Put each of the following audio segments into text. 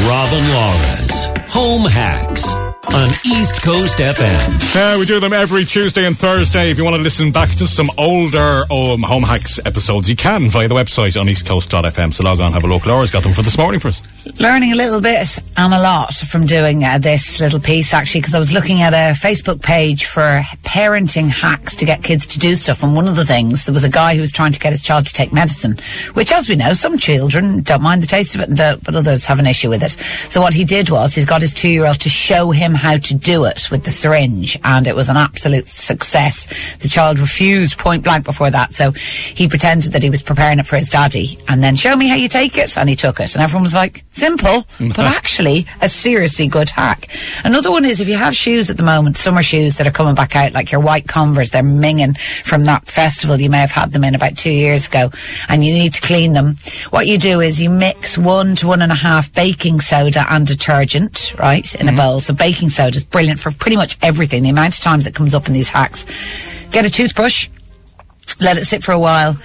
Robin Laura's Home Hacks on East Coast FM. We do them every Tuesday and Thursday. If you want to listen back to some older Home Hacks episodes, you can via the website on eastcoast.fm. So log on, have a look. Laura's got them for this morning for us. Learning a little bit and a lot from doing this little piece, actually, because I was looking at a Facebook page for parenting hacks to get kids to do stuff. And one of the things, there was a guy who was trying to get his child to take medicine, which, as we know, some children don't mind the taste of it, but others have an issue with it. So what he did was he's got his 2-year-old to show him how to do it with the syringe, and it was an absolute success. The child refused point blank before that, so he pretended that he was preparing it for his daddy, and then, show me how you take it, and he took it, and everyone was like, simple, but actually a seriously good hack. Another one is, if you have shoes at the moment, summer shoes that are coming back out, like your white Converse, they're minging from that festival you may have had them in about 2 years ago, and you need to clean them. What you do is you mix 1 to 1.5 baking soda and detergent, right, in a bowl. So baking soda is brilliant for pretty much everything. The amount of times it comes up in these hacks. Get a toothbrush, let it sit for a while,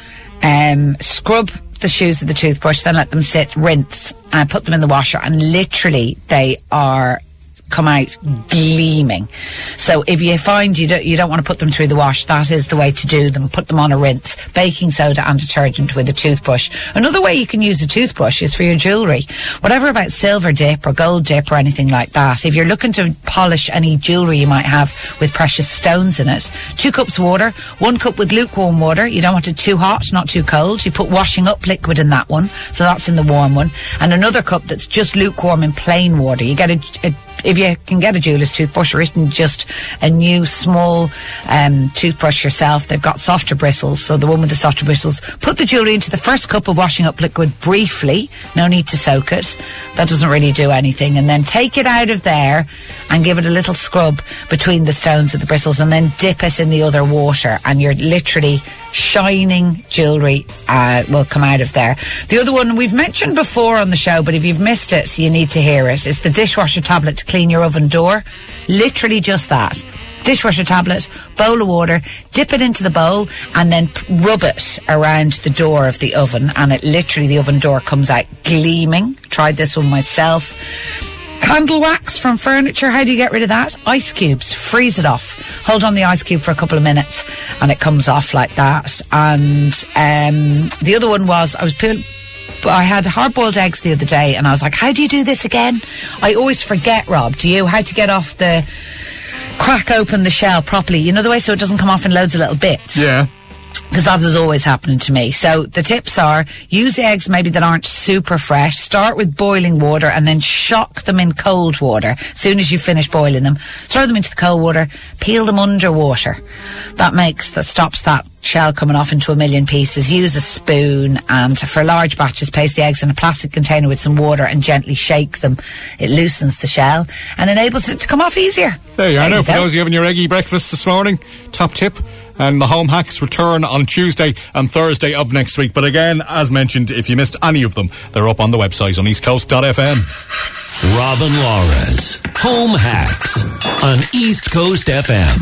scrub the shoes with the toothbrush, then let them sit, rinse, and put them in the washer, and literally they come out gleaming. So if you find you don't want to put them through the wash, that is the way to do them. Put them on a rinse, baking soda and detergent with a toothbrush. Another way you can use a toothbrush is for your jewellery. Whatever about silver dip or gold dip or anything like that, if you're looking to polish any jewellery you might have with precious stones in it, 2 cups water, 1 cup with lukewarm water. You don't want it too hot, not too cold. You put washing up liquid in that one, so that's in the warm one, and another cup that's just lukewarm in plain water. You get if you can get a jeweller's toothbrush, or even just a new small toothbrush yourself, they've got softer bristles, so the one with the softer bristles, put the jewellery into the first cup of washing up liquid briefly, no need to soak it, that doesn't really do anything, and then take it out of there and give it a little scrub between the stones of the bristles, and then dip it in the other water, and you're literally shining jewellery will come out of there. The other one we've mentioned before on the show, but if you've missed it, you need to hear it. It's the dishwasher tablet to clean your oven door. Literally just that. Dishwasher tablet, bowl of water, dip it into the bowl, and then rub it around the door of the oven, and it literally, the oven door comes out gleaming. Tried this one myself. Candle wax from furniture, how do you get rid of that? Ice cubes, freeze it off. Hold on the ice cube for a couple of minutes and it comes off like that. And the other one was, I had hard-boiled eggs the other day, and I was like, how do you do this again? I always forget, Rob, do you? How to get off crack open the shell properly. You know the way, so it doesn't come off in loads of little bits? Yeah. Because that is always happening to me. So the tips are, use eggs maybe that aren't super fresh. Start with boiling water and then shock them in cold water. As soon as you finish boiling them, throw them into the cold water, peel them underwater. That stops that shell coming off into a million pieces. Use a spoon, and for large batches, place the eggs in a plastic container with some water and gently shake them. It loosens the shell and enables it to come off easier. There you are. Now, for those of you having your eggy breakfast this morning, top tip. And the Home Hacks return on Tuesday and Thursday of next week. But again, as mentioned, if you missed any of them, they're up on the website on eastcoast.fm. Robin Laura's Home Hacks on East Coast FM.